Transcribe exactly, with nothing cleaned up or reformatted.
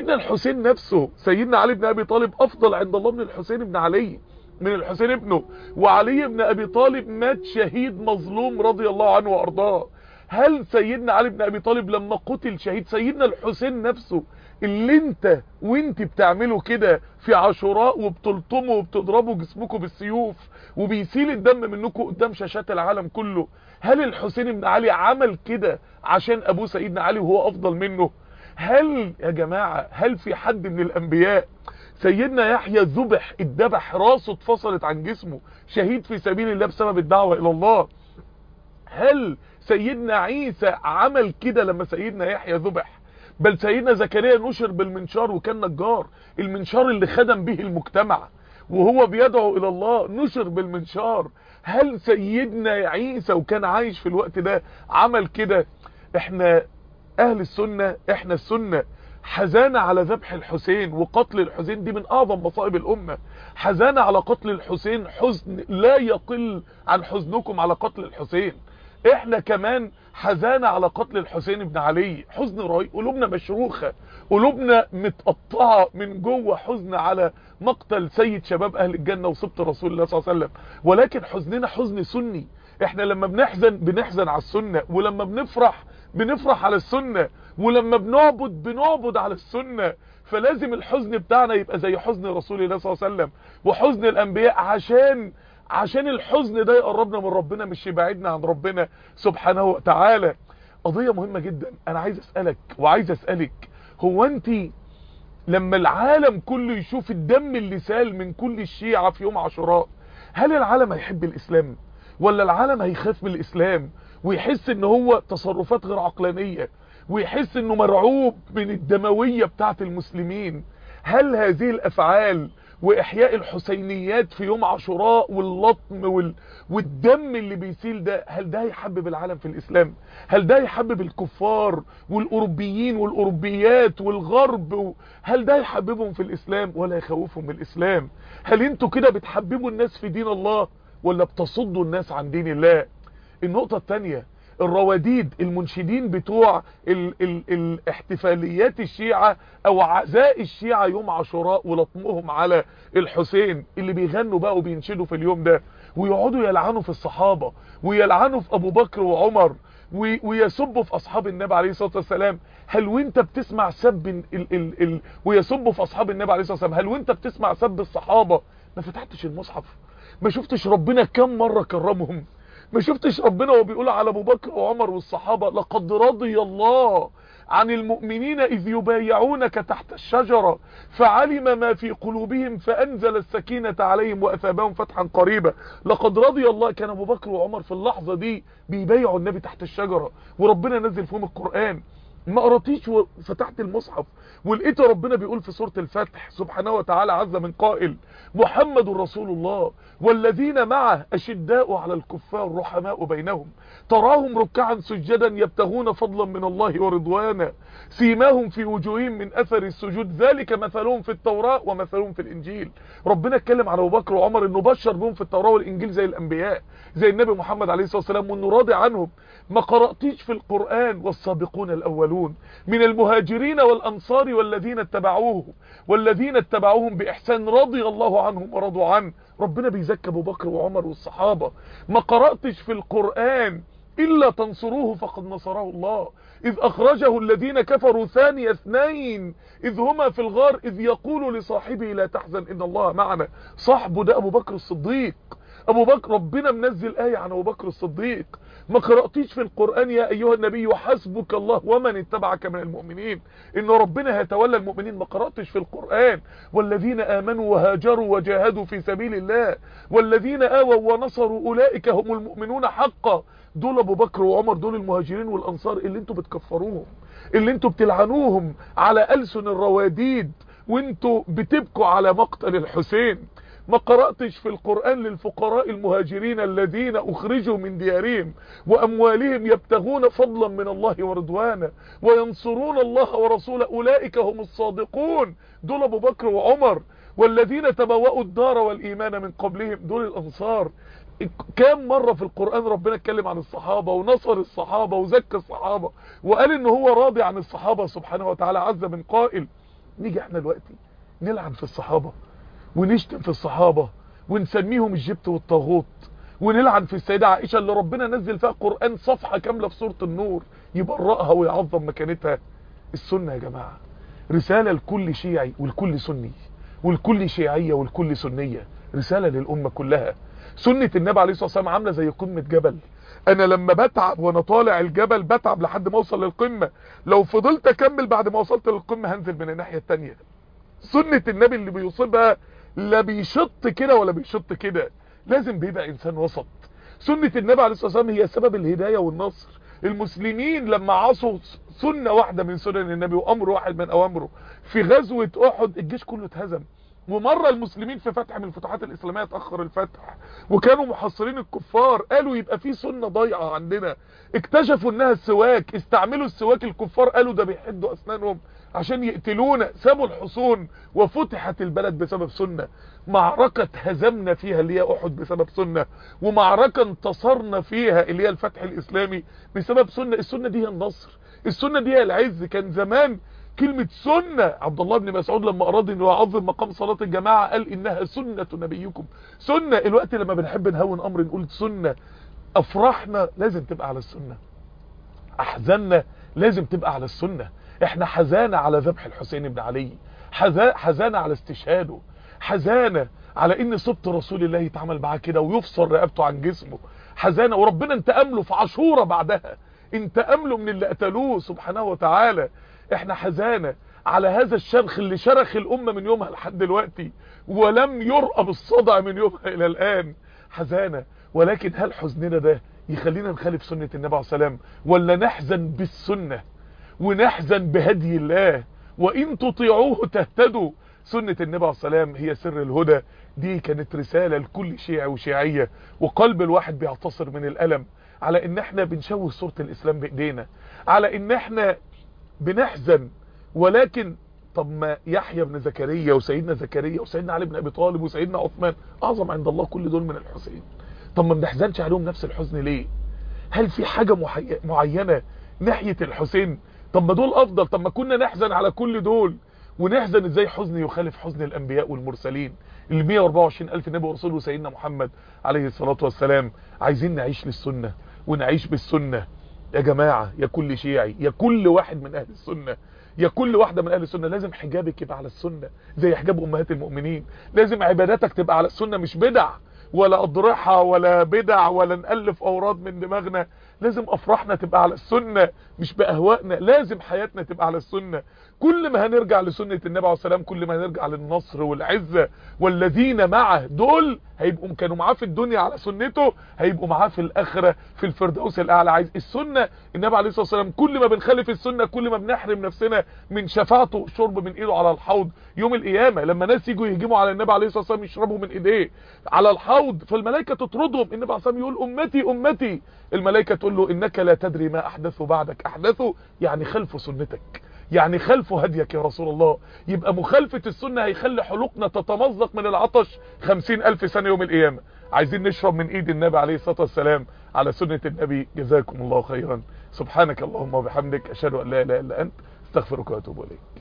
سيدنا الحسين نفسه، سيدنا علي بن ابي طالب افضل عند الله من الحسين بن علي، من الحسين ابنه. وعلي بن ابي طالب مات شهيد مظلوم رضي الله عنه وارضاه. هل سيدنا علي بن ابي طالب لما قتل شهيد، سيدنا الحسين نفسه اللي انت وانت بتعملوا كده في عاشوراء وبتلطموا وبتضربوا جسمكم بالسيوف وبيسيل الدم منكم قدام شاشات العالم كله، هل الحسين بن علي عمل كده عشان ابوه سيدنا علي وهو افضل منه؟ هل يا جماعة هل في حد من الانبياء سيدنا يحيى ذبح اتذبح راسه اتفصلت عن جسمه شهيد في سبيل الله بسبب الدعوة الى الله؟ هل سيدنا عيسى عمل كده لما سيدنا يحيى ذبح؟ بل سيدنا زكريا نشر بالمنشار وكان نجار، المنشار اللي خدم به المجتمع وهو بيدعو الى الله نشر بالمنشار. هل سيدنا عيسى وكان عايش في الوقت ده عمل كده؟ احنا اهل السنة، احنا السنة حزانة على ذبح الحسين وقتل الحسين، دي من اعظم مصائب الامة. حزانة على قتل الحسين حزن لا يقل عن حزنكم على قتل الحسين. احنا كمان حزانة على قتل الحسين بن علي، حزن رهيب، قلوبنا مشروخة، قلوبنا متقطعة من جوه، حزن على مقتل سيد شباب اهل الجنة وسبط رسول الله صلى الله عليه وسلم. ولكن حزننا حزن سني، احنا لما بنحزن بنحزن على السنة، ولما بنفرح بنفرح على السنة، ولما بنعبد بنعبد على السنة. فلازم الحزن بتاعنا يبقى زي حزن رسول الله صلى الله عليه وسلم وحزن الانبياء، عشان عشان الحزن ده يقربنا من ربنا مش يبعدنا عن ربنا سبحانه وتعالى. قضية مهمة جدا، انا عايز اسألك وعايز اسألك، هو انت لما العالم كله يشوف الدم اللي سال من كل الشيعة في يوم عاشوراء، هل العالم هيحب الاسلام ولا العالم هيخاف من الاسلام ويحس ان هو تصرفات غير عقلانية ويحس انه مرعوب من الدموية بتاعت المسلمين؟ هل هذه الافعال واحياء الحسينيات في يوم عاشوراء واللطم وال... والدم اللي بيسيل ده، هل ده يحبب العالم في الاسلام؟ هل ده يحبب الكفار والاوروبيين والاوروبيات والغرب و... هل ده يحببهم في الاسلام ولا يخوفهم من الاسلام؟ هل انتوا كده بتحببوا الناس في دين الله ولا بتصدوا الناس عن دين الله؟ النقطة الثانية، الرواديد المنشدين بتوع ال ال الاحتفاليات الشيعة او عزاء الشيعة يوم عاشوراء ولطمهم على الحسين، اللي بيغنوا بقى وبينشدوا في اليوم ده ويقعدوا يلعنوا في الصحابة ويلعنوا في ابو بكر وعمر ويسبوا في اصحاب النبي عليه الصلاة والسلام، هل وانت بتسمع سب ال ال ال ويسبوا في اصحاب النبي عليه الصلاة والسلام، هل وانت بتسمع سب الصحابة ما فتحتش المصحف؟ ما شفتش ربنا كم مرة كرمهم؟ ما شفتش ربنا وهو بيقول على ابو بكر وعمر والصحابة لقد رضي الله عن المؤمنين اذ يبايعونك تحت الشجرة فعلم ما في قلوبهم فانزل السكينة عليهم واثابهم فتحا قريبا؟ لقد رضي الله. كان ابو بكر وعمر في اللحظة دي بيبايعوا النبي تحت الشجرة وربنا نزل فيهم القرآن. ما قراتيش وفتحت المصحف ولقيت ربنا بيقول في سورة الفتح سبحانه وتعالى عز من قائل: محمد رسول الله والذين معه أشداء على الكفار رحماء بينهم تراهم ركعا سجدا يبتغون فضلا من الله ورضوانا سيماهم في وجوههم من أثر السجود ذلك مثلهم في التوراة ومثلهم في الإنجيل. ربنا اتكلم على أبو بكر وعمر إنه بشر بهم في التوراة والإنجيل زي الأنبياء زي النبي محمد عليه الصلاة والسلام وإنه راضي عنهم. ما قرأتيش في القرآن والسابقون الأولون من المهاجرين والأنصار والذين اتبعوه والذين اتبعوهم بإحسان رضي الله عنهم ورضوا عنه؟ ربنا بيزكى ابو بكر وعمر والصحابة. ما قرأتش في القرآن إلا تنصروه فقد نصره الله إذ أخرجه الذين كفروا ثاني اثنين إذ هما في الغار إذ يقول لصاحبه لا تحزن إن الله معنا. صاحبه ده أبو بكر الصديق. أبو بكر ربنا منزل آية عن أبو بكر الصديق. ما قرأتيش في القرآن يا أيها النبي وحسبك الله ومن اتبعك من المؤمنين إن ربنا هيتولى المؤمنين؟ ما قرأتش في القرآن والذين آمنوا وهاجروا وجاهدوا في سبيل الله والذين آووا ونصروا أولئك هم المؤمنون حقا؟ دول أبو بكر وعمر، دول المهاجرين والأنصار اللي انتوا بتكفروهم، اللي انتوا بتلعنوهم على ألسن الرواديد وانتوا بتبكوا على مقتل الحسين. ما قرأتش في القرآن للفقراء المهاجرين الذين أخرجوا من ديارهم وأموالهم يبتغون فضلا من الله ورضوانا وينصرون الله ورسوله أولئك هم الصادقون؟ دول أبو بكر وعمر. والذين تبوأوا الدار والإيمان من قبلهم، دول الأنصار. كام مرة في القرآن ربنا اتكلم عن الصحابة ونصر الصحابة وزكى الصحابة وقال إن هو راضي عن الصحابة سبحانه وتعالى عز من قائل: نيجي احنا دلوقتي نلعن في الصحابة ونشتم في الصحابة ونسميهم الجبت والطاغوت ونلعن في السيدة عائشة اللي ربنا نزل فيها قرآن صفحة كاملة في سورة النور يبرأها ويعظم مكانتها. السنة يا جماعة رسالة لكل شيعي والكل سني والكل شيعية والكل سنية، رسالة للأمة كلها. سنة النبي عليه الصلاة والسلام عاملة زي قمة جبل، انا لما بتعب وانا طالع الجبل بتعب لحد ما اوصل للقمة، لو فضلت اكمل بعد ما وصلت للقمة هنزل من الناحية التانية. سنة النبي اللي بيصيبها لا بيشط كده ولا بيشط كده، لازم بيبقى انسان وسط. سنة النبي عليه الصلاة والسلام هي سبب الهداية والنصر. المسلمين لما عصوا سنة واحدة من سنن النبي وامر واحد من اوامره في غزوة احد الجيش كله اتهزم. ومرة المسلمين في فتح من الفتوحات الاسلامية اتأخر الفتح وكانوا محصرين الكفار، قالوا يبقى في سنة ضايعة عندنا، اكتشفوا انها السواك، استعملوا السواك، الكفار قالوا ده بيحدوا اسنانهم عشان يقتلونا، سابوا الحصون وفتحت البلد بسبب سنة. معركة هزمنا فيها اللي هي احد بسبب سنة، ومعركة انتصرنا فيها اللي هي الفتح الاسلامي بسبب سنة. السنة دي هي النصر، السنة دي هي العز. كان زمان كلمة سنة، عبد الله بن مسعود لما اراد انه يعظم مقام صلاة الجماعة قال انها سنة نبيكم. سنة الوقت لما بنحب نهون امر نقول سنة. افراحنا لازم تبقى على السنة، احزاننا لازم تبقى على السنة. احنا حزانة على ذبح الحسين بن علي، حزانة على استشهاده، حزانة على ان سبط رسول الله يتعمل معاه كده ويفصل رقبته عن جسمه، حزانة وربنا انتقم له في عاشوراء بعدها، انتقم له من اللي قتلوه سبحانه وتعالى. احنا حزانة على هذا الشرخ اللي شرخ الامة من يومها لحد دلوقتي ولم يرقى بالصدع من يومها الى الان، حزانة. ولكن هل حزننا ده يخلينا نخالف سنة النبي عليه السلام، ولا نحزن بالسنة ونحزن بهدي الله؟ وإن تطيعوه تهتدوا. سنة النبي عليه السلام هي سر الهدى. دي كانت رسالة لكل شيعي وشيعية، وقلب الواحد بيعتصر من الألم على ان احنا بنشوه صورة الإسلام بإيدينا، على ان احنا بنحزن. ولكن طب ما يحيى بن زكريا وسيدنا زكريا وسيدنا علي بن أبي طالب وسيدنا عثمان أعظم عند الله كل دول من الحسين، طب ما بنحزنش عليهم نفس الحزن ليه؟ هل في حاجة معينة ناحية الحسين؟ طب ما دول افضل، طب ما كنا نحزن على كل دول. ونحزن ازاي حزن يخالف حزن الانبياء والمرسلين ال مئة وأربعة وعشرين الف نبي ورسول وسيدنا محمد عليه الصلاة والسلام. عايزين نعيش للسنة ونعيش بالسنة يا جماعة، يا كل شيعي، يا كل واحد من اهل السنة، يا كل واحدة من اهل السنة. لازم حجابك يبقى على السنة زي حجاب امهات المؤمنين، لازم عباداتك تبقى على السنة، مش بدع ولا اضرحة ولا بدع ولا نألف اوراد من دماغنا. لازم افراحنا تبقى على السنة مش باهوائنا، لازم حياتنا تبقى على السنة. كل ما هنرجع لسنة النبي عليه السلام كل ما هنرجع للنصر والعزة. والذين معه دول هيبقوا كانوا معاه في الدنيا على سنته هيبقوا معاه في الاخرة في الفردوس الاعلى. عايز السنة النبي عليه الصلاة والسلام، كل ما بنخالف السنة كل ما بنحرم نفسنا من شفاعته، شرب من ايده على الحوض يوم القيامة. لما ناس يجوا يهجموا على النبي عليه الصلاة والسلام يشربوا من ايديه على الحوض فالملائكة تطردهم، النبي عليه الصلاة والسلام يقول امتي امتي، الملائكة تقول له انك لا تدري ما احدثوا بعدك. احدثوا يعني خلفوا سنتك، يعني خلفوا هديك يا رسول الله. يبقى مخالفة السنة هيخلي حلقنا تتمزق من العطش خمسين الف سنة يوم القيامة. عايزين نشرب من ايد النبي عليه الصلاة والسلام على سنة النبي. جزاكم الله خيرا. سبحانك اللهم وبحمدك اشهد ان لا اله الا انت استغفرك واتوب اليك.